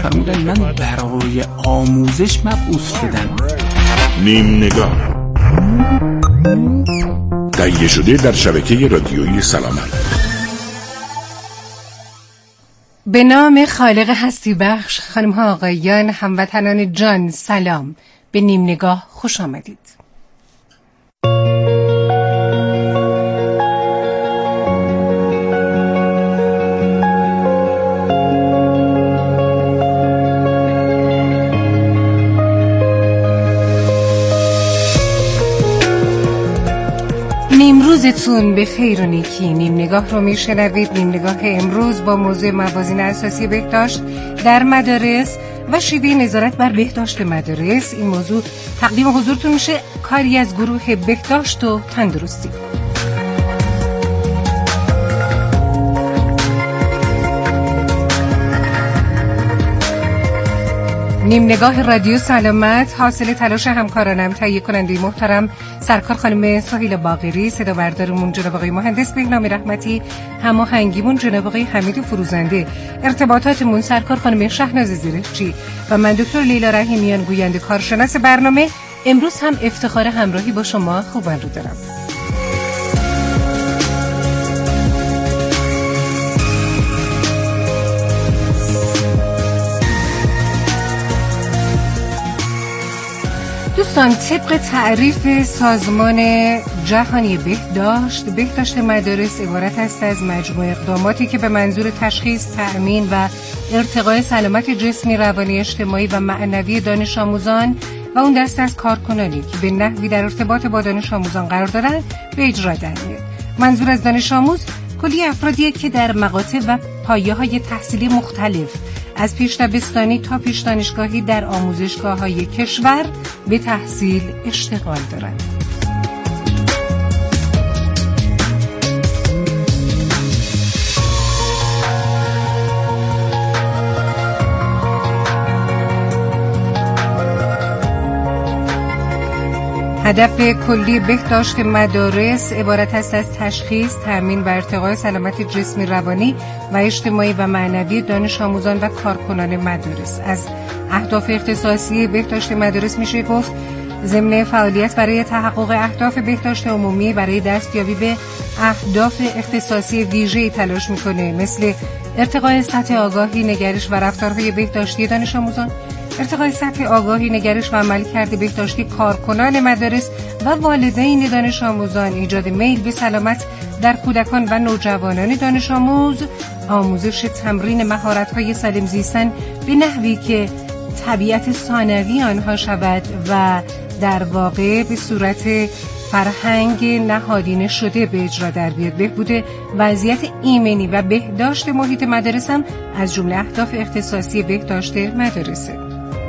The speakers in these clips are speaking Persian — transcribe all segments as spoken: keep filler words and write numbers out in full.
فرمودن من برای آموزش مبعوث شدم. نیم نگاه تهیه شده در شبکه رادیویی سلامت. به نام خالق هستی بخش، خانم ها آقایان، هموطنان جان، سلام. به نیم نگاه خوش آمدید. روزتون به خیر و نیکی. نیم نگاه رو میشنوید. نیم نگاه امروز با موضوع موازین اساسی بهداشت در مدارس و شیوه نظارت بر بهداشت مدارس. این موضوع تقدیم حضورتون میشه کاری از گروه بهداشت و تندرستی. نیم نگاه رادیو سلامت حاصل تلاش همکارانم، تهیه کننده محترم سرکار خانم سهیل باقری، صدا بردارمون جناب آقای مهندس بهنام رحمتی، هماهنگیمون جناب آقای حمید فروزنده، ارتباطاتمون سرکار خانم شهناز زیرکچی و من دکتر لیلا رحیمیان، گوینده کارشناس برنامه. امروز هم افتخار همراهی با شما خوبان رو دارم. دوستان، طبق تعریف سازمان جهانی بهداشت، بهداشت مدارس عبارت است از مجموعه اقداماتی که به منظور تشخیص، تأمین و ارتقای سلامت جسمی، روانی، اجتماعی و معنوی دانش آموزان و اون دسته از کارکنانی که به نحوی در ارتباط با دانش آموزان قرار دارند به اجرا در میاد. منظور از دانش آموز کلی افرادیه که در مقاطع و پایه‌های تحصیلی مختلف از پیش دبستانی تا پیش دانشگاهی در آموزشگاه‌های کشور به تحصیل اشتغال دارند. هدف کلی بهداشت مدارس عبارت است از تشخیص، تأمین و ارتقای سلامت جسمی، روانی و اجتماعی و معنوی دانش آموزان و کارکنان مدارس. از اهداف اختصاصی بهداشت مدارس میشه گفت ضمن فعالیت برای تحقق اهداف بهداشت عمومی برای دستیابی به اهداف اختصاصی ویژه‌ای تلاش میکنه، مثل ارتقای سطح آگاهی، نگرش و رفتارهای بهداشتی دانش آموزان، ارتقای سطح آگاهی، نگرش و عملکرد بهداشتی کارکنان مدارس و والدین دانش آموزان، ایجاد میل به سلامت در کودکان و نوجوانان دانش آموز، آموزش تمرین مهارت‌های سالم زیستن به نحوی که طبیعت ثانوی آنها شود و در واقع به صورت فرهنگ نهادینه شده به اجرا در بیاد. بهبود وضعیت ایمنی و بهداشت محیط مدارس هم از جمله اهداف اختصاصی بهداشت مدارسه.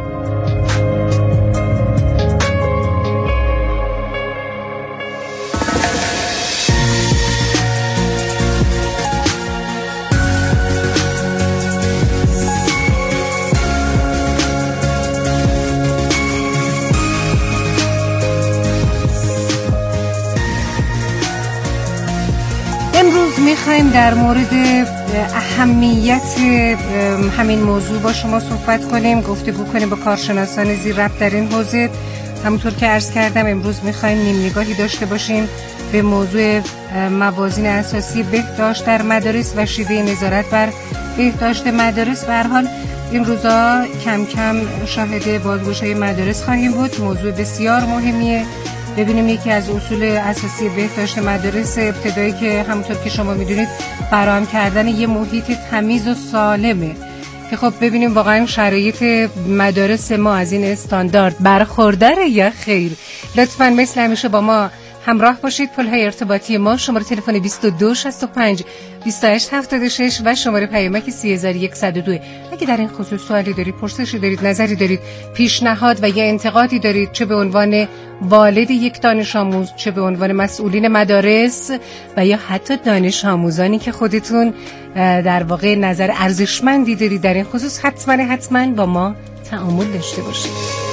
میخوایم در مورد اهمیت همین موضوع با شما صحبت کنیم، گفتگو کنیم با کارشناسان زیر ربط در این حوزه. همونطور که عرض کردم امروز میخوایم نیم نگاهی داشته باشیم به موضوع موازین اساسی بهداشت در مدارس و شیوه نظارت بر بهداشت مدارس. به هر حال این روزا کم کم شاهد بازگشایی مدارس خواهیم بود. موضوع بسیار مهمیه. ببینیم یکی از اصول اساسی بهداشت مدارس ابتدایی که همونطور که شما میدونید فراهم کردن یه محیط تمیز و سالمه که خب ببینیم واقعا شرایط مدارس ما از این استاندارد برخورداره یا خیر. لطفاً مثل همیشه با ما همراه باشید. پل‌های ارتباطی ما شماره تلفن بیست و دو شصت و پنج بیست و هشت هفتاد و شش و شماره پیامک سی هزار و صد و دو. اگه در این خصوص سوالی دارید، پرسشی دارید، نظری دارید، پیشنهاد و یا انتقادی دارید، چه به عنوان والد یک دانش آموز، چه به عنوان مسئولین مدارس و یا حتی دانش آموزانی که خودتون در واقع نظر ارزشمندی دارید در این خصوص، حتما حتما با ما تعامل داشته باشید.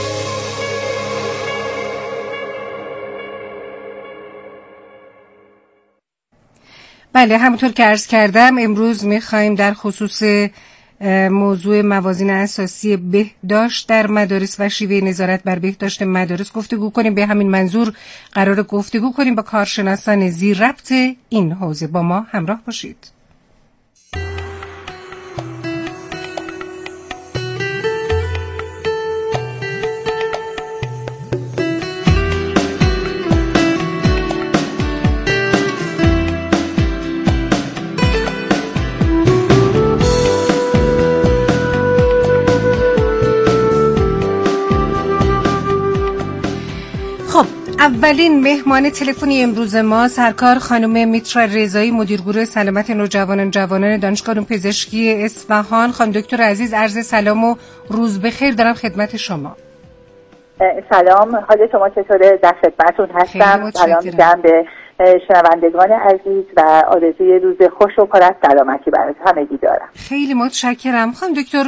بله، همونطور که عرض کردم امروز میخوایم در خصوص موضوع موازین اساسی بهداشت در مدارس و شیوه نظارت بر بهداشت مدارس گفتگو کنیم. به همین منظور قرار گفتگو کنیم با کارشناسان زیر ربط این حوزه. با ما همراه باشید. اولین مهمان تلفنی امروز ما سرکار خانم میترا رضایی، مدیر گروه سلامت نوجوانان جوانان دانشگاه علوم پزشکی اصفهان. خانم دکتر عزیز، عرض سلام و روز بخیر دارم خدمت شما. سلام، حال شما چطوره؟ در خدمتتون هستم. سلام میگم به شنوندگان عزیز و آرزوی روز خوش و پر از سلامتی برای همگی دارم. خیلی متشکرم. خانم دکتر،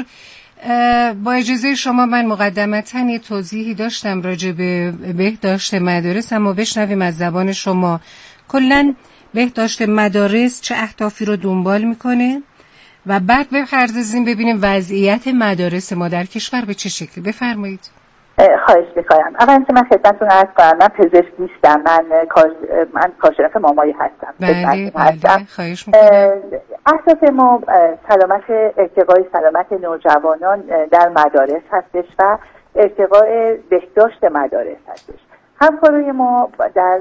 با اجازه شما من مقدمتاً یه توضیحی داشتم راجع به بهداشت مدارس، اما بشنویم از زبان شما کلاً بهداشت مدارس چه اهدافی رو دنبال میکنه و بعد بپردازیم ببینیم وضعیت مدارس ما در کشور به چه شکلی. بفرمایید. خواهش میکنم. اول که من خدمتتون عرض کنم من پزشک نیستم، من کار من کارشناس مامایی هستم. بله بله، خواهش میکنم. اهداف ما سلامت ارتقای سلامت نوجوانان در مدارس هستش و ارتقای بهداشت مدارس هستش. همکارای ما در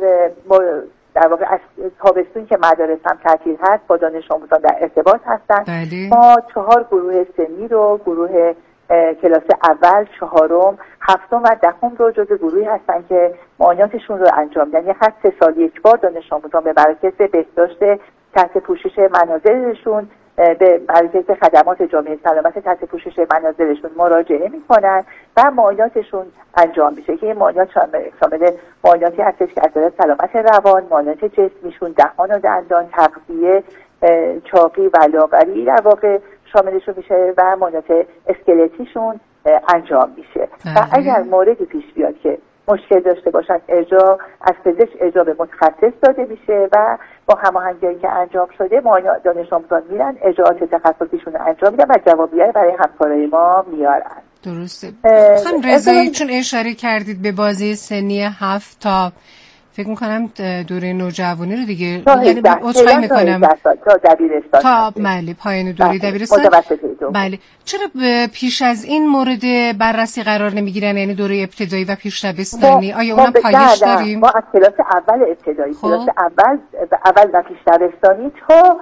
در واقع از تابستون که مدارس هم تعطیل هست با دانش آموزان در ارتباط هستن. بله. ما چهار گروه سنی رو، گروه کلاس اول، چهارم، هفتم و دهم رو جزو گروهی هستن که معایناتشون رو انجام میدن. یعنی هر سه سال یک بار دانش آموزان به مراکز بهداشت تحت پوشش منازلشون، به مراکز خدمات جامعه سلامت تحت پوشش منازلشون مراجعه میکنن و معایناتشون انجام میشه که این معاینات شامل معایناتی هستش که از سلامت روان، معاینات جسمیشون، دهان و دندان، تغذیه، چاقی و لاغری در واقع شاملشون میشه و معاینات اسکلتیشون انجام میشه. و اگر موردی پیش بیاد که مشکل داشته باشن ارجاع از پزشک ارجاع به متخصص داده میشه و با هماهنگی که انجام شده معاینات دانش آموزان میرن ارجاعات تخصصیشون رو انجام میدن و جوابیه برای همکارای ما میارن. درسته. خانم رضایی، چون اشاره کردید به بازه سنی هفت تا فکر میکنم دوره نوجوانی رو دیگه، یعنی عذرخواهی میکنم تا دبیرستان، تا بله پایان دوره دبیرستان. بله، چرا پیش از این مورد بررسی قرار نمیگیرن، یعنی دوره ابتدایی و پیش دبستانی؟ آیا اونم پایش داریم؟ ما از کلاس اول ابتدایی، کلاس اول اول و پیش دبستانی تا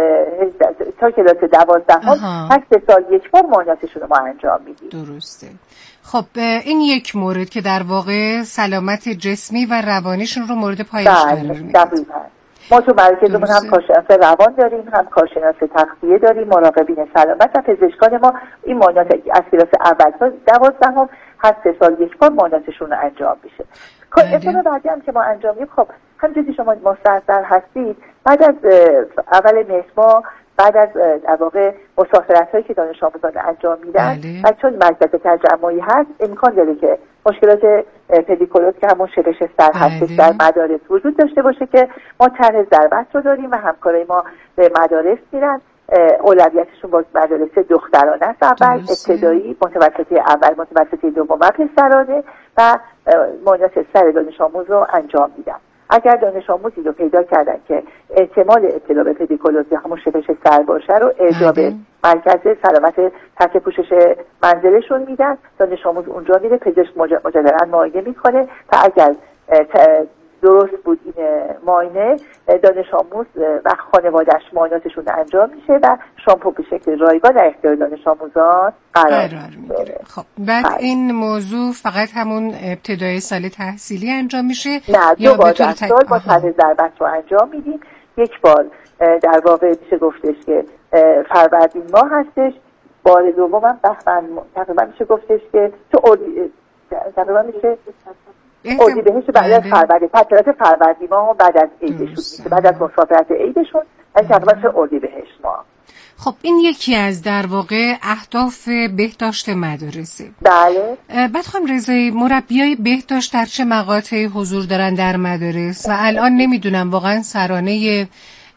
تا کلاس دوازدهم هر سه سال یک بار معایناتشون رو ما انجام میدیم. درسته. خب این یک مورد که در واقع سلامت جسمی و روانیشون رو مورد پایش قرار میدید. ما تو مرکزمون هم کارشناس روان داریم، هم کارشناس تغذیه داریم، مراقبین سلامت و پزشکان ما این معاینات از کلاس اول تا دوازدهم هر سه سال یک بار معایناتشون رو انجام میشه. اصلا بعدی هم که ما انجام میدیم، خب همونجوری شما مستحضر هستید، بعد از اول مهر ماه، بعد از در واقع مسافرت هایی که دانش آموزان انجام میدن و چون مرکز تجمعی هست امکان داره که مشکلات پدیکولوز که همون شبش سر هستش در مدارس وجود داشته باشه که ما طرح ضربت رو داریم و همکارای ما به مدارس میرن. اولویتشون با مدارس دخترانه است، اول ابتدایی، متوسطه اول، متوسطه دوم و پسرانه و معاینات سر دانش آموز رو انجام میدن. اگر دانش آموزی رو پیدا کردن که احتمال ابتلا به پدیکولوز یا همون شبش سر باشه رو ارجاع به مرکز سلامت تحت پوشش منزلشون میدن. دانش آموز اونجا میره، پزشک مجددا معاینه میکنه و اگر درست بود این معاینه، دانش آموز و خانواده‌اش معایناتشون انجام میشه و شامپو به شکل رایگان در اختیار دانش آموزان قرار میگیره. خب بعد بله. این موضوع فقط همون ابتدای سال تحصیلی انجام میشه؟ نه، دو بار در سال با طرح ضربت رو انجام میدیم. یک بار در واقع میشه گفتش که فروردین ماه هستش، بار دوم هم بهمن، تقریبا میشه گفتش که تو اردی تقریبا میشه اردیبهشت بعد از فروردین، تعطیلات فروردین ماه بعد از عیدشون، بعد از مسافرت عیدشون از تقریبا اردیبهشت ماه. خب این یکی از در واقع اهداف بهداشت مدارسه. بله. بعد خانم رضایی، مربیای بهداشت در چه مقاطعی حضور دارن در مدارس و الان نمیدونم واقعا سرانه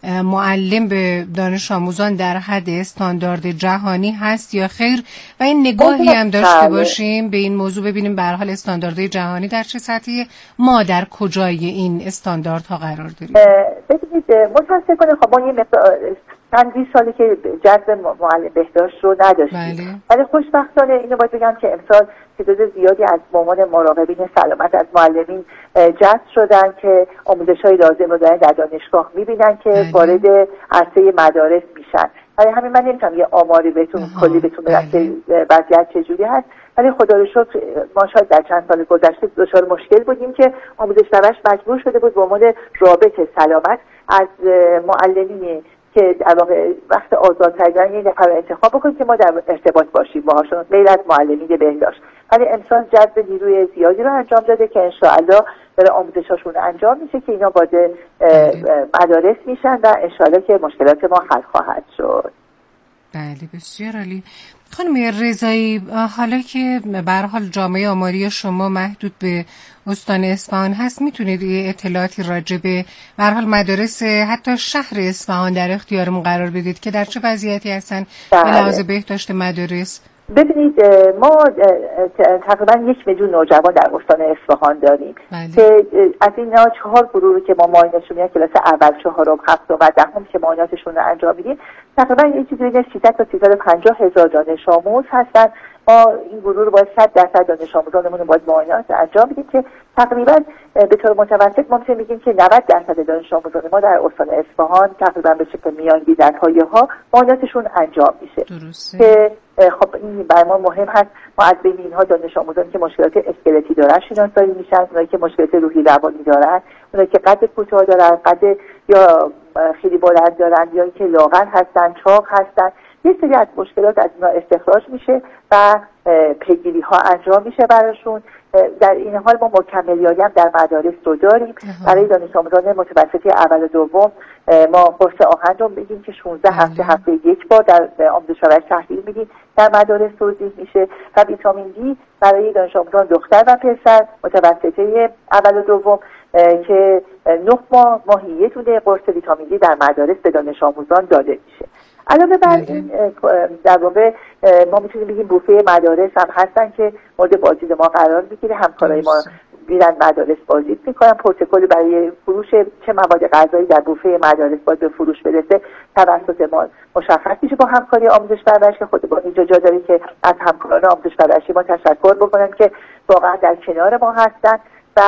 معلم به دانش آموزان در حد استاندارد جهانی هست یا خیر و این نگاهی هم داشته باشیم به این موضوع، ببینیم به هر حال استانداردهای جهانی در چه سطحی، ما در کجای این استانداردها قرار داریم. ببینید متاسفانه خب ما یه مقدار چندی سالی که جذب معلم بهداشت رو نداشتیم، ولی خوشبختانه اینو باید بگم که امسال تعداد زیادی از مامان مراقبین سلامت از معلمین جذب شدن که آموزش‌های لازم رو دارن در دانشگاه می‌بینن که وارد عرصه مدارس میشن. برای همین من نمی‌تونم یه آماری بهتون کلی بهتون بدم که وضعیت چجوری هست، ولی خدا رو شکر ما شاید در چند سال گذشته دچار مشکل بودیم که آموزش پرورش مجبور شده بود به عنوان رابط سلامت از معلمین که در واقع وقت آزادتر یه نفر انتخاب بکنیم که ما در ارتباط باشیم باهاشون، غیر از معلمین بهداشت. ولی امسال جذب نیروی زیادی رو انجام داده که انشاءالله داره آموزشاشون انجام میشه که اینا وارد مدارس میشن و انشاءالله که مشکلات ما حل خواهد شد. بله بسیار عالی. خانم رضایی، حالا که به هر حال جامعه آماری شما محدود به استان اصفهان هست، میتونید اطلاعاتی راجع به به هر حال مدارس حتی شهر اصفهان در اختیارمون قرار بدید که در چه وضعیتی هستن به لحاظ بهداشت مدارس؟ ببینید ما تقریبا یک میلیون نوجوان در استان اصفهان داریم که از اینا چهار گروه که ما معاینه‌شون میاد کلاس اول، چهارم، هفتم و دهم که معایناتشون رو انجام میدیم، تقریبا یه چیزی بین سیصد تا سیصد و پنجاه هزار دانش آموز هستن. ما این گروه رو باید صد درصد دانش آموزانمون رو باید معاینات انجام بدیم که تقریبا به طور متوسط ما میتونیم بگیم که نود درصد دانش آموزان ما در استان اصفهان تقریبا به شکل میانگین در پایه‌ها معایناتشون انجام میشه. درسته. که خب این برای ما مهم هست. ما از بین اینها دانش آموزانی که مشکلات اسکلتی دارن شناسایی میشن، اونایی که مشکلات روحی روانی دارن، اونایی که قد کوتاه دارن، قد یا خیلی بلند دارن، یا اینکه لاغر هستن، چاق هستن. یه سری از مشکلات از اینا استخراج میشه و پیگیری ها انجام میشه براشون. در این حال ما مکملیایی هم در مدارس رو داریم. برای دانش آموزان متوسطه اول و دوم ما قرص آهن رو میگیم که شانزده هفته هفته یک بار در آموزش پرورش تحویل میدیم، در مدارس توضیح میشه. و ویتامین دی برای دانش آموزان دختر و پسر متوسطه اول و دوم که نه ماه ماهی یه دونه قرص ویتامین دی در مدارس به دانش آموزان داده میشه. علاوه بر این در واقع ما میتونیم بگیم بوفه مدارس هم هستن که مورد بازدید ما قرار میگیره. همکارای ما میرن مدارس بازدید میکنن. پروتکل برای فروش چه مواد غذایی در بوفه مدارس باید به فروش برسه توسط ما مشخص میشه با همکاری آموزش پرورش که خود با اینجا جا داره که از همکاران آموزش پرورشی ما تشکر بکنن که واقعا در کنار ما هستن و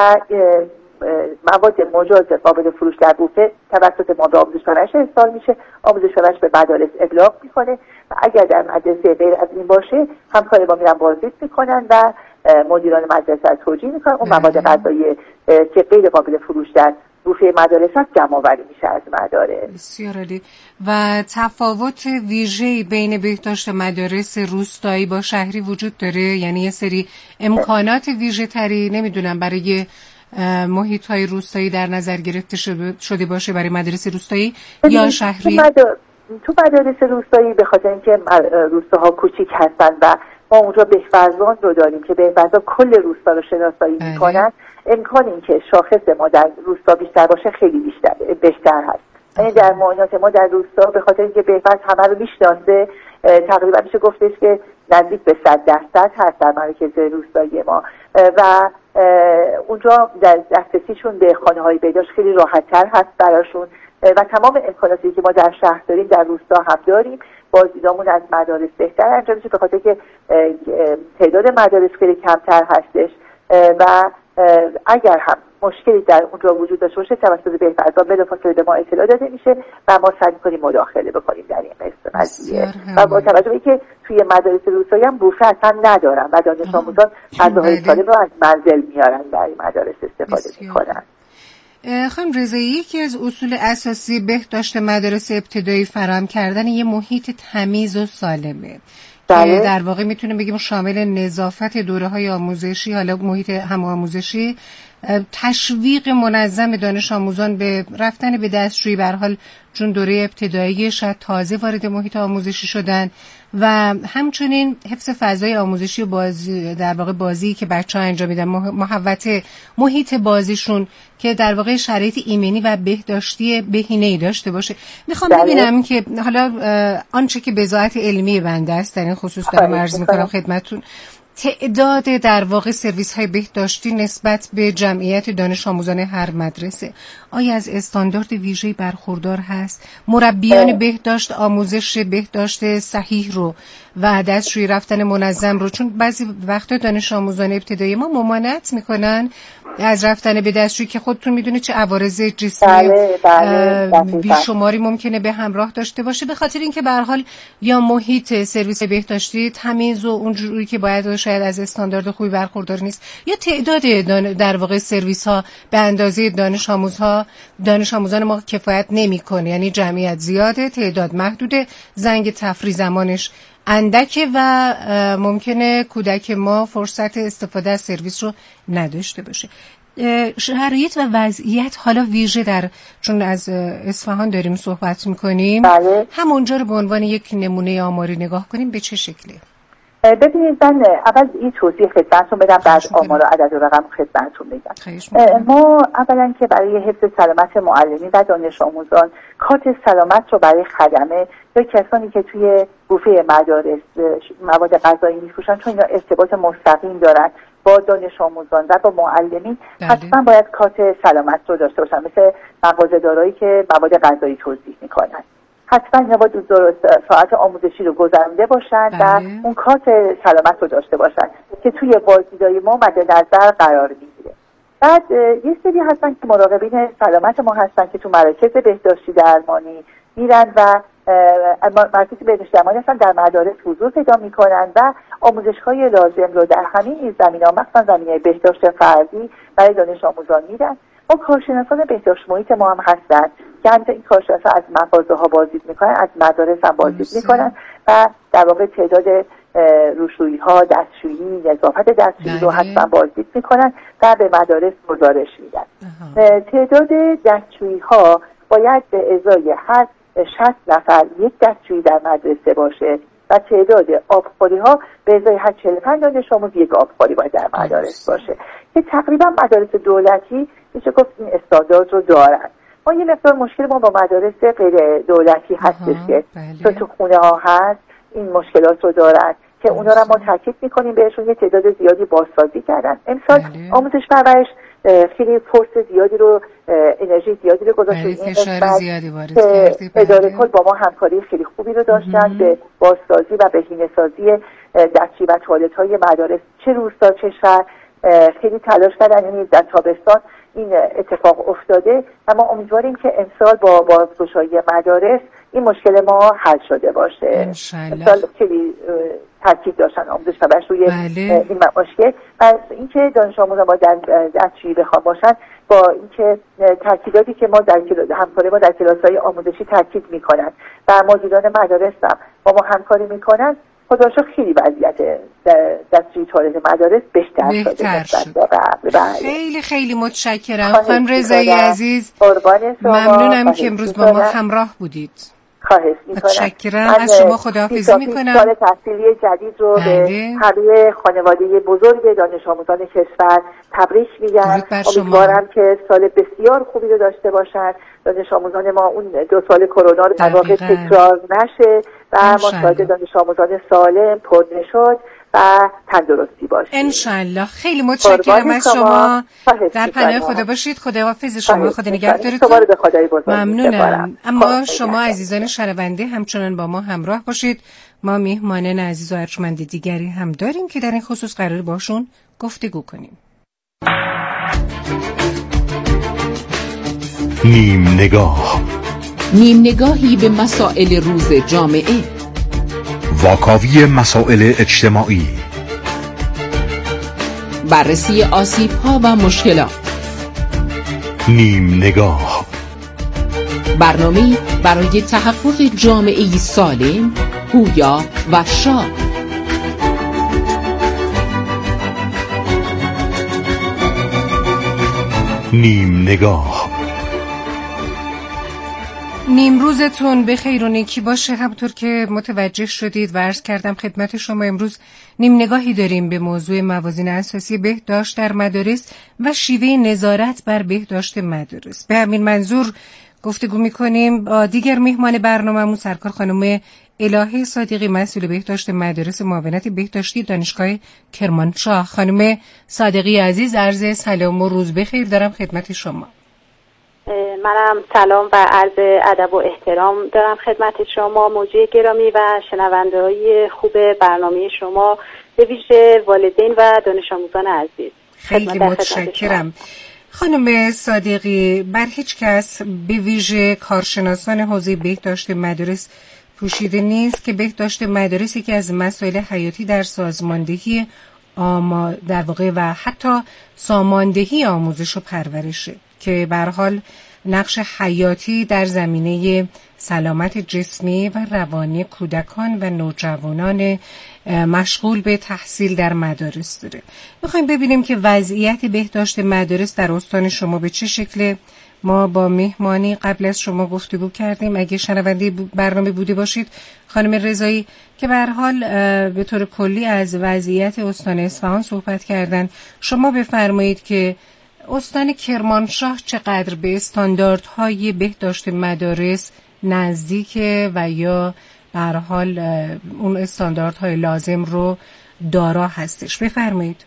مواد مجاز قابل فروش در بوفه توسط ما به آموزش پرورش ارسال میشه. آموزش پرورش به مدارس ابلاغ میکنه و اگر در مدرسه غیر از این باشه همکار ما میرن بازدید میکنن و مدیران مدرسه از توجیه میکنن اون مواد غذایی که غیر قابل فروش در بوفه مدارس هست جمع آوری میشه از مدارس. بسیار عالی. و تفاوت ویژه‌ای بین بهداشت مدارس روستایی با شهری وجود داره؟ یعنی یه سری امکانات ویژه تری نمیدونم برای محیط های روستایی در نظر گرفته شده باشه برای مدارس روستایی یا شهری؟ تو, مدار... تو مدارس روستایی به خاطر اینکه روستاها کوچیک هستن و ما اونجا بهفرزان رو داریم که بهفرزان کل روستا رو شناسایی میکنن، امکان این که شاخص ما در روستا بیشتر باشه خیلی بیشتر بهتر هست. یعنی در معاینات ما در روستا به خاطر اینکه بهفرز همه رو میشناسه تقریبا میشه گفتش که نزدیک به صد درصد هست در مراکز روستایی ما و اونجا در دسترسیشون به خانه های بهداشت خیلی راحت تر هست براشون و تمام امکاناتی که ما در شهر داریم در روستا هم داریم. بازدیدامون از مدارس بهتر انجام میشه به خاطر که تعداد مدارس خیلی کمتر هستش و اگر هم مشکلی در اونجا وجود داشته باشه توسط بهفرزان بلافاصله به ما اطلاع داده میشه و ما سعی می‌کنیم مداخله بکنیم در این قضیه. و با توجه به اینکه توی مدارس روستایی هم بوفه اصلا ندارن و دانش آموزان غذاهای سالم رو از منزل میارن در این مدارس استفاده میکنن. خانم رضایی، یکی از اصول اساسی بهداشت مدارس ابتدایی فراهم کردن یه محیط تمیز و سالمه که در واقع میتونیم بگیم شامل نظافت دوره‌های آموزشی، حالا محیط هم‌آموزشی، تشویق منظم دانش آموزان به رفتن به دستشویی، به هر حال چون دوره ابتدایی شاید تازه وارد محیط آموزشی شدن و همچنین حفظ فضای آموزشی و بازی، در واقع بازی که بچه‌ها انجام میدن، محوطه محیط بازیشون که در واقع شرایط ایمنی و بهداشتی بهینه‌ای داشته باشه. میخوام ببینم که حالا آنچه که بضاعت علمی بنده است در این خصوص دارم عرض میکنم خدمتتون، تعداد در واقع سرویس های بهداشتی نسبت به جمعیت دانش آموزان هر مدرسه آیا از استاندارد ویژه‌ای برخوردار هست؟ مربیان بهداشت آموزش بهداشت صحیح رو و دستشویی رفتن منظم رو، چون بعضی وقتا دانش آموزان ابتدایی ما ممانعت میکنن از رفتن به دستشویی که خودتون میدونه چه عوارض جسمی بیشماری ممکنه به همراه داشته باشه، به خاطر اینکه به هر حال یا محیط سرویس بهداشتی تمیز و اونجوری که باید شاید از استاندارد خوبی برخوردار نیست، یا تعداد در واقع سرویس ها به اندازه دانش آموزها دانش آموزان ما کفایت نمیکنه، یعنی جمعیت زیاده، تعداد محدوده، زنگ تفریح زمانش اندکه و ممکنه کودک ما فرصت استفاده از سرویس رو نداشته باشه. شرایط و وضعیت حالا ویژه در، چون از اصفهان داریم صحبت میکنیم، بله. همونجا رو به عنوان یک نمونه آماری نگاه کنیم، به چه شکله؟ ببینید من اول این توضیح خدمتتون بدم، بعد آمار و عدد و رقم خدمتتون بگم. ما اولا که برای حفظ سلامت معلمین و دانش آموزان کارت سلامت رو برای خدمه یا کسانی که توی بوفه مدارس مواد غذایی میفروشن، چون اینا ارتباط مستقیم دارن با دانش آموزان و با معلمین، حتما باید کارت سلامت رو داشته باشن، مثل مغازه‌دارایی که مواد غذایی توزیع میکنن. حتما اینا باید ساعت آموزشی رو گذرونده باشن و اون کارت سلامت رو داشته باشن که توی بازدیدهای ما مد نظر قرار میگیره. بعد یه سری هستن که مراقبین سلامت ما هستن که تو مراکز بهداشتی درمانی میرن و مراکز بهداشتی درمانی هستن در مدارس حضور پیدا میکنن و آموزش‌های لازم رو در همین زمینه‌ها، مثلا زمینه بهداشت فردی برای دانش آموزان میدن. ما کارشناسان بهداشت محیط ما هم هستن که همینطور این کارشناسا از مغازه‌ها بازدید میکنن، از مدارس هم بازدید میکنن و در واقع تعداد روشویی‌ها، دستشویی، نظافت دستشویی رو حتما بازدید میکنن و به مدارس گزارش میدن. تعداد دستشویی‌ها باید به ازای هر شصت نفر یک دستشویی در مدرسه باشه و تعداد آبخوری‌ها به ازای هر چهل و پنج دانش آموز یک آبخوری باید در مدارس باشه که تقریبا مدارس دولتی میشه گفت این استاندارد رو دارن. ما یه مقدار مشکل ما با مدارس غیر دولتی هستش که چون تو خونه ها هست این مشکلات رو دارن که اونا رو ما تاکید میکنیم بهشون یه تعداد زیادی بازسازی کردن. امسال آموزش پرورش خیلی فرص زیادی رو انرژی زیادی رو گذاشت این قسمت. اداره کل با ما همکاری خیلی خوبی رو داشتن به بازسازی و بهینه‌سازی دستشویی و توالت‌های مدارس، چه روستا چه شهر. خیلی تلاش کردن، یعنی در تابستان این اتفاق افتاده و ما امیدواریم که امسال با بازگشایی مدارس این مشکل ما حل شده باشه. امسال خیلی تاکید داشتن آموزش پرورش روی بله. این مشکل و اینکه دانش آموزان با در دستشویی بخوام باشن، با اینکه تاکیداتی که ما در همکاری ما در کلاس‌های آموزشی تاکید میکنن و مدیران مدارس هم با ما همکاری میکنن، خدا شکر خیلی وضعیت دستشویی توالت مدارس بهتر شده. خیلی خیلی متشکرم خانم رضایی عزیز، ممنونم که امروز با ما همراه بودید. خواهش میکنم. متشکرم از شما، خداحافظی میکنم. سال تحصیلی جدید رو بله. به همه خانواده بزرگ دانش آموزان کشور تبریک میگم. امیدوارم که سال بسیار خوبی رو داشته باشن دانش آموزان ما، اون دو سال کرونا رو در واقع تکرار نشه و ما شاهد دانش آموزان سالم، پرنشاط و تندرستی باشید انشالله. خیلی متشکرم از شما، در پناه خدا باشید. خداحافظ شما، خدا نگهدارتون. ممنونم. اما شما عزیزان شنونده همچنان با ما همراه باشید. ما میهمانان عزیز و ارجمند دیگری هم داریم که در این خصوص قرار باشون گفتگو کنیم. نیم نگاه، نیم نگاهی به مسائل روز جامعه، واکاوی مسائل اجتماعی، بررسی آسیب‌ها و مشکلات. نیم نگاه، برنامه‌ای برای تحقق جامعه‌ای سالم، پویا و شاد. نیم نگاه. نیمروزتون به خیر و نیکی باشه. همونطور که متوجه شدید و عرض کردم خدمت شما، امروز نیم نگاهی داریم به موضوع موازین اساسی بهداشت در مدارس و شیوه نظارت بر بهداشت مدارس. به همین منظور گفتگو می‌کنیم با دیگر مهمان برنامه‌مون سرکار خانم الهه صادقی، مسئول بهداشت مدارس معاونت بهداشتی دانشگاه کرمانشاه. خانم صادقی عزیز، عرض سلام و روز بخیر دارم خدمت شما. منم سلام و عرض ادب و احترام دارم خدمت شما موجی گرامی و شنونده‌های خوب برنامه شما، به ویژه والدین و دانش آموزان عزیز. خیلی متشکرم. خانم صادقی، بر هیچ کس به ویژه کارشناسان حوزه بهداشت مدارس پوشیده نیست که بهداشت مدارسی که از مسائل حیاتی در سازماندهی آما در واقع و حتی ساماندهی آموزش و پرورشه که به هر حال نقش حیاتی در زمینه سلامت جسمی و روانی کودکان و نوجوانان مشغول به تحصیل در مدارس داره. میخوایم ببینیم که وضعیت بهداشت مدارس در استان شما به چه شکله. ما با مهمانی قبل از شما گفتگو کردیم، اگه شنونده برنامه بوده باشید، خانم رضایی که به هر حال به طور کلی از وضعیت استان اصفهان صحبت کردن. شما بفرمایید که استان کرمانشاه چقدر به استانداردهای بهداشت مدارس نزدیکه و یا به هر حال اون استانداردهای لازم رو دارا هستش؟ بفرمایید.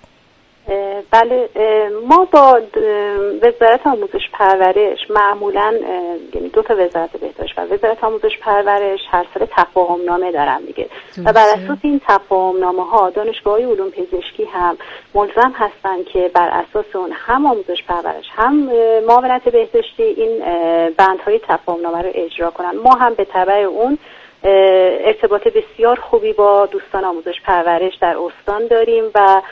بله، ما با وزارت آموزش پرورش معمولاً، یعنی دو تا وزارت بهداشت و وزارت آموزش پرورش هر سال تفاهم نامه دارن دیگه و بر اساس این تفاهم نامه ها دانشگاه‌های علوم پزشکی هم ملزم هستن که بر اساس اون هم آموزش پرورش هم معاونت بهداشتی این بندهای تفاهم نامه رو اجرا کنن. ما هم به تبع اون ارتباط بسیار خوبی با دوستان آموزش پرورش در استان داریم و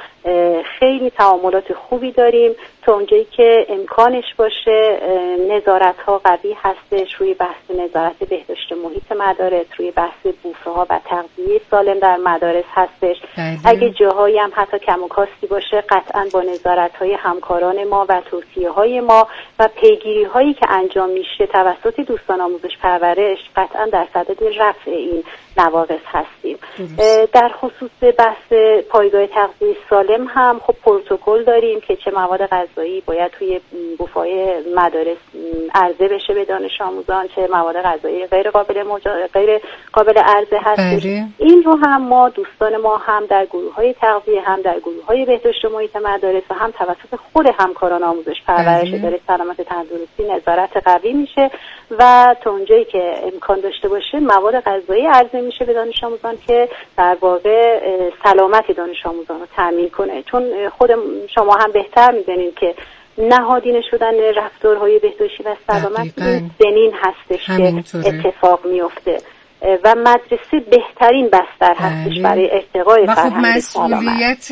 خیلی تعاملات خوبی داریم تا اونجایی که امکانش باشه. نظارت ها قوی هستش روی بحث نظارت بهداشت محیط مدارس، روی بحث بوفه ها و تغذیه سالم در مدارس هستش. اگه جاهایی هم حتی کم و کاستی باشه، قطعا با نظارت های همکاران ما و توصیه های ما و پیگیری هایی که انجام میشه توسط دوستان آموزش پرورش، قطعا در صدد رفع این نواقص هستیم. در خصوص بحث پایگاه تغذیه سالم هم خب پروتکل داریم که چه مواد غذایی باید توی بوفه‌های مدارس عرضه بشه به دانش آموزان، چه مواد غذایی غیر قابل مجا... غیر قابل عرضه هست. این رو هم ما دوستان ما هم در گروه‌های تغذیه، هم در گروه‌های بهداشت محیط مدارس و هم توسط خود همکاران آموزش پرورش اداره سلامت تندرستی نظارت قوی میشه و تا اونجایی که امکان داشته باشه مواد غذایی عرضه میشه به دانش آموزان که در واقع سلامت دانش آموزان رو تامین کنه. چون خود شما هم بهتر میدونید که نهادینه شدن رفتارهای بهداشتی و سلامت زمین هستش که اتفاق میفته و مدرسه بهترین بستر هستش برای ارتقای فرهنگ سلامت. مسئولیت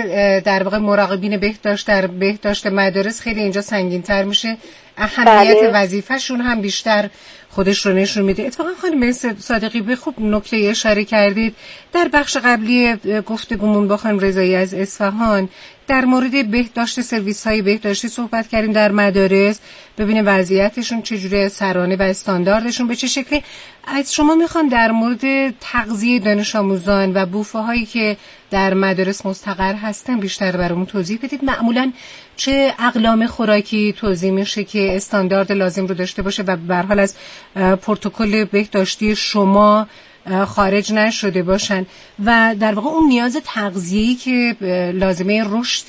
در واقع مراقبین بهداشت در بهداشت مدارس خیلی اینجا سنگین‌تر میشه، اهمیت بله. وظیفه‌شون هم بیشتر خودش رو نشون میده. اتفاقا خانم صادقی به خوب نکته اشاره کردید در بخش قبلی گفتگومون با خانم رضایی از اصفهان در مورد بهداشت سرویس های بهداشتی صحبت کردیم در مدارس، ببینیم وضعیتشون چجوره، سرانه و استانداردشون به چه شکلی. از شما میخوام در مورد تغذیه دانش آموزان و بوفه هایی که در مدارس مستقر هستن بیشتر برامون توضیح بدید. معمولاً چه اقلام خوراکی توزیع میشه که استاندارد لازم رو داشته باشه و به هر حال از پروتکل بهداشتی شما خارج نشده باشن و در واقع اون نیاز تغذیه‌ای که لازمه رشد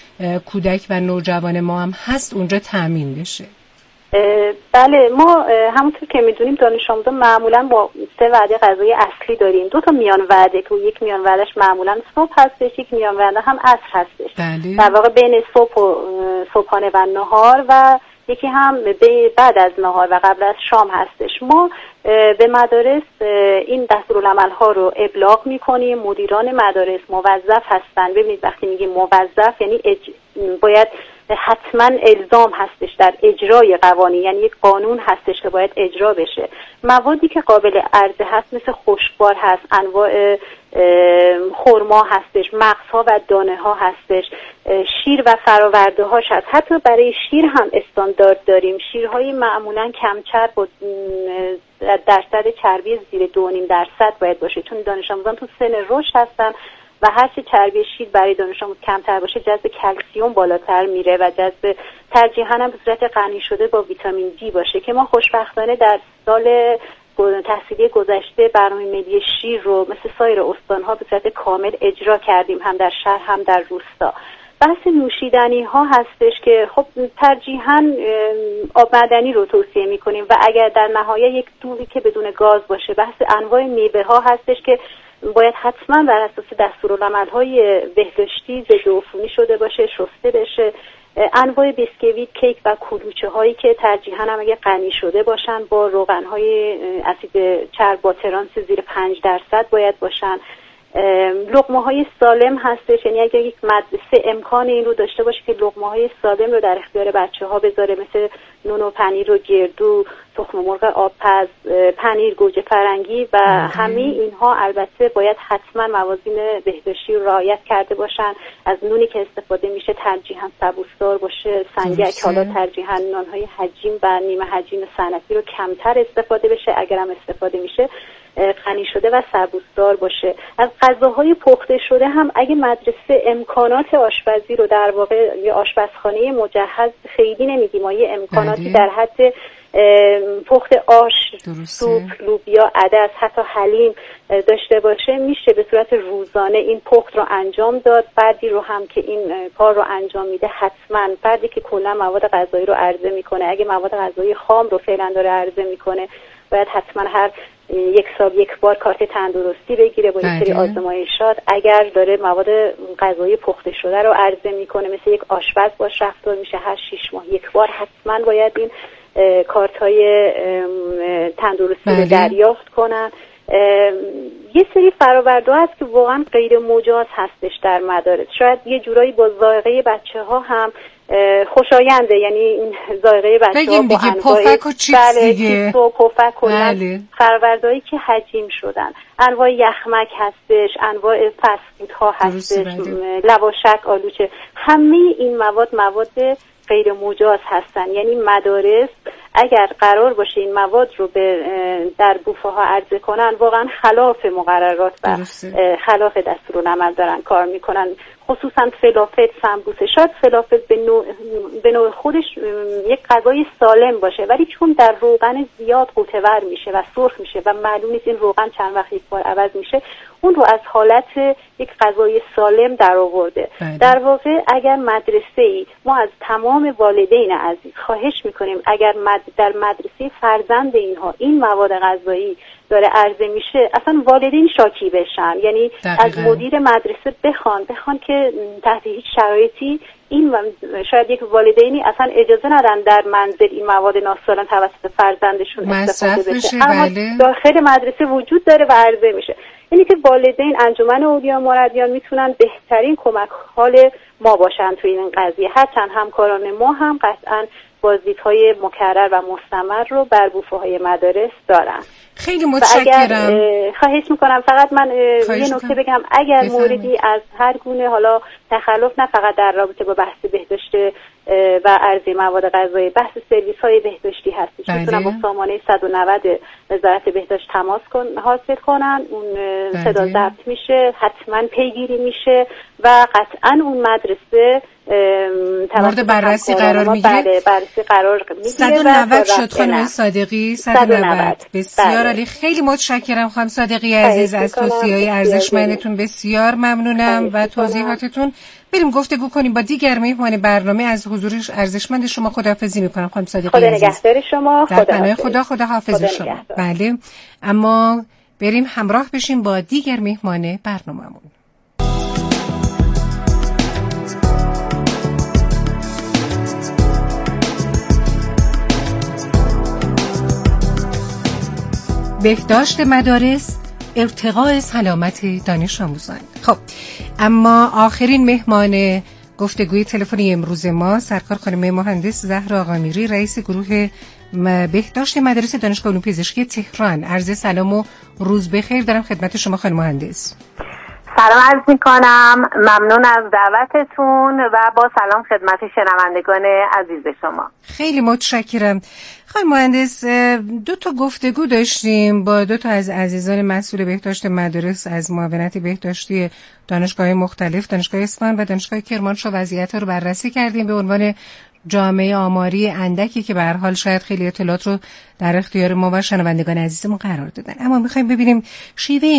کودک و نوجوان ما هم هست اونجا تامین بشه؟ بله، ما همونطور که میدونیم دانش آموزان معمولا با سه وعده غذایی اصلی داریم. دو تا میان وعده که یک میان وعدهش معمولا صبح هستش، یک میان وعده هم عصر هستش. بله. در واقع بین صبح و صبحانه و نهار و یکی هم بعد از نهار و قبل از شام هستش. ما به مدارس این دستورالعمل ها رو ابلاغ میکنیم. مدیران مدارس موظف هستن. ببینید وقتی میگیم موظف یعنی اج... باید حتما الزام هستش در اجرای قوانین، یعنی یک قانون هستش که باید اجرا بشه. موادی که قابل عرضه هست مثل خشکبار هست، انواع خرما هستش، مغزها و دانه ها هستش، شیر و فراورده هاش هست. حتی برای شیر هم استاندارد داریم. شیرهای معمولا کمچرب و درصد چربی زیر دو و نیم درصد باید باشه، چون دانش آموزان تو سن رشد هستن و هرچی چربی شیر برای دانش آموز کمتر باشه جذب کلسیوم بالاتر میره و جذب ترجیحاً هم به صورت غنی شده با ویتامین دی باشه، که ما خوشبختانه در سال تحصیلی گذشته برنامه ملی شیر رو مثل سایر استان‌ها به صورت کامل اجرا کردیم، هم در شهر هم در روستا. بحث نوشیدنی ها هستش که خب ترجیحاً آب معدنی رو توصیه میکنیم و اگر در نهایت یک دوغی که بدون گاز باشه. بحث انواع میوه ها هستش که باید حتما بر اساس دستورالعمل‌های بهداشتی ضدعفونی شده باشه، شسته بشه. انواع بیسکویت، کیک و کلوچه هایی که ترجیحاً هم اگه غنی شده باشن با روغن های اسید چرب با ترانس زیر پنج درصد باید باشن. لقمه های سالم هستش، یعنی اگر یک مدرسه امکان این رو داشته باشه که لقمه های سالم رو در اختیار بچه ها بذاره، مثل نون و پنیر و گردو، تخم مرغ آبپز، پنیر گوجه فرنگی و همه اینها البته باید حتما موازین بهداشتی رو رعایت کرده باشن. از نونی که استفاده میشه ترجیحاً سبوسدار باشه، سنگک، حالا ترجیحاً نانهای حجیم و نیمه حجیم صنعتی رو کمتر استفاده بشه، اگرم استفاده میشه غنی شده و سبوسدار باشه. از غذاهای پخته شده هم اگه مدرسه امکانات آشپزی رو در واقع یه آشپزخانه مجهز خیلی نمیدیم، ما یه امکاناتی بله. در حد پخت آش، سوپ، لوبیا، عدس، حتی حلیم داشته باشه، میشه به صورت روزانه این پخت رو انجام داد. فردی رو هم که این کار رو انجام میده حتما فردی که کلا مواد غذایی رو عرضه میکنه، اگه مواد غذایی خام رو فعلا داره عرضه میکنه باید حتما هر یک سال یک بار کارت تندرستی بگیره با یک سری آزمایشات. اگر داره مواد غذایی پخته شده رو عرضه میکنه مثل یک آشپز باش رفتار میشه، هر شش ماه یک بار حتما باید این کارت های تندرستی رو دریافت کنن. یه سری فراورده هست که واقعا غیر مجاز هستش در مدارس، شاید یه جورایی با ذائقه بچه ها هم خوشاینده، یعنی این ذائقه بچه ها با انواع بله چیپس و پفک و فروردهایی که حجیم شدن، انواع یخمک هستش، انواع فسفود ها هستش، لواشک، آلوچه، همه این مواد مواد غیر مجاز هستن. یعنی مدارس اگر قرار باشه این مواد رو به در بوفه ها عرضه کنن واقعا خلاف مقررات و خلاف دستورالعمل دارن کار میکنن. خصوصا فلافل، سمبوسه، شاید فلافل به نوع, به نوع خودش یک غذای سالم باشه ولی چون در روغن زیاد قوطه‌ور میشه و سرخ میشه و معلوم نیست این روغن چند وقت یک بار عوض میشه، اون رو از حالت یک غذای سالم در آورده. در واقع اگر مدرسه‌ای، ما از تمام والدین عزیز خواهش میکنیم اگر مد در مدرسه فرزند اینها این مواد غذایی داره عرضه میشه اصلا والدین شاکی بشن، یعنی دقیقا. از مدیر مدرسه بخوان بخوان که تحت هیچ شرایطی این شاید یک والدینی اصلا اجازه ندن در منزل این مواد ناسالم توسط فرزندشون استفاده بشه، اما بله. داخل مدرسه وجود داره و عرضه میشه. یعنی که والدین، انجمن اولیا مربیان میتونن بهترین کمک حال ما باشن توی این قضیه، هرچند همکاران ما هم قطعاً بازدیدهای مکرر و مستمر رو بر بوفه های مدارس دارن. خیلی متشکرم. خواهش میکنم فقط من یه نکته بگم، اگر بفرمید. موردی از هر گونه حالا تخلف نه فقط در رابطه با بحث بهداشت و عرضه مواد غذایی، بحث سرویس های بهداشتی هستش، میتونم با سامانه صد و نود وزارت بهداشت تماس کن حاصل کنن، اون بله. صدا ضبط میشه، حتما پیگیری میشه و قطعا اون مدرسه مورد بررسی قرار میگیره. بله بررسی قرار میگیره. صد و نود شد خانم صادقی، صد و نود. بسیار عالی، خیلی متشکرم خانم صادقی عزیز از توصیه‌های ارزشمندتون، بسیار ممنونم و توضیحاتتون. بریم گفتگو کنیم با دیگر مهمان برنامه. از حضورش ارزشمند شما خداحافظی میکنم خانم صادقی عزیز. خدا نگهدار شما. در پناه خدا، خدا حافظ شما. بله، اما بریم همراه بشیم با دیگر مهمان برنامه‌مون. بهداشت مدارس، ارتقاء سلامت دانش آموزان. خب اما آخرین مهمان گفتگوی تلفنی امروز ما سرکار خانم مهندس زهرا آقامیری، رئیس گروه بهداشت مدارس دانشگاه علوم پزشکی تهران. عرض سلام و روز بخیر دارم خدمت شما خانم مهندس. سلام عرض میکنم، ممنون از دعوتتون و با سلام خدمت شنوندگان عزیز شما. خیلی متشکرم. خانم مهندس، دو تا گفتگو داشتیم با دو تا از عزیزان مسئول بهداشت مدارس از معاونت بهداشتی دانشگاه مختلف، دانشگاه اصفهان و دانشگاه کرمانشاه. وضعیت رو بررسی کردیم به عنوان جامعه آماری اندکی که به هر حال شاید خیلی اطلاعات رو در اختیار ما و شنوندگان عزیزمون قرار دادن، اما میخوایم ببینیم شیوه